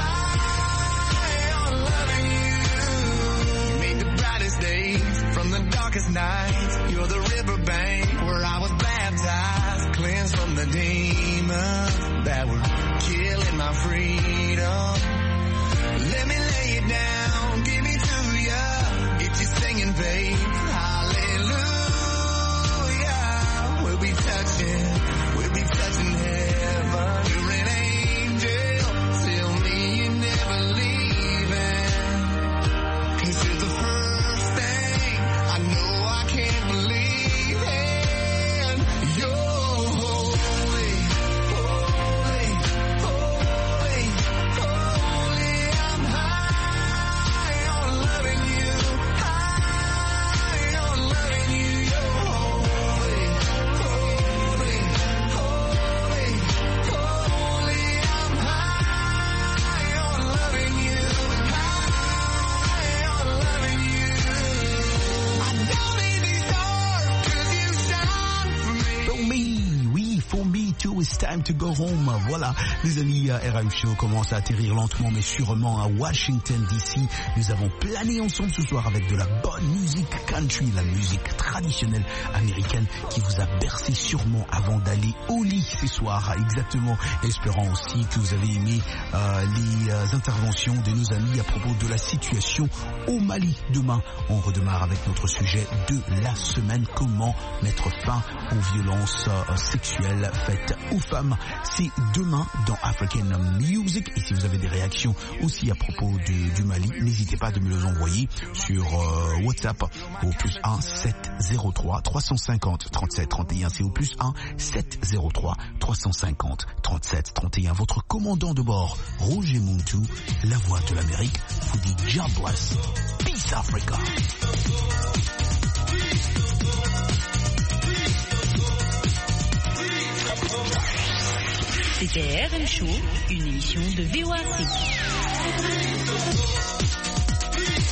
high on loving you. You made the brightest days from the darkest nights. You're the riverbank where I was baptized, cleansed from the demons that were killing my freedom. Let me lay it down, give me to ya, get you singing, babe. Hallelujah. We'll be touching, we'll be touching heaven. You're an angel, tell me you're never leaving, 'cause you're the first thing I know I can't believe in. You're holy, holy, holy, holy. I'm high on loving you, high on loving you. You're holy, holy, holy, holy. I'm high on loving you, high on loving you. time to go home. Voilà, les amis, R M Show commence à atterrir lentement mais sûrement à Washington D C. Nous avons plané ensemble ce soir avec de la bonne musique country, la musique traditionnelle américaine qui vous a bercé sûrement avant d'aller au lit ce soir. Exactement. Espérant aussi que vous avez aimé euh, les euh, interventions de nos amis à propos de la situation au Mali. Demain, on redémarre avec notre sujet de la semaine. Comment mettre fin aux violences euh, sexuelles faites aux femmes. C'est demain dans African Music. Et si vous avez des réactions aussi à propos du, du Mali, n'hésitez pas de me les envoyer sur euh, WhatsApp au plus un sept zéro trois trois cent cinquante trente-sept trente et un. C'est au plus un sept zéro trois trois cent cinquante trente-sept trente et un. Votre commandant de bord, Roger Muntu, la voix de l'Amérique, vous dit God bless. Peace Africa. C'était R M Show, une émission de V O A C.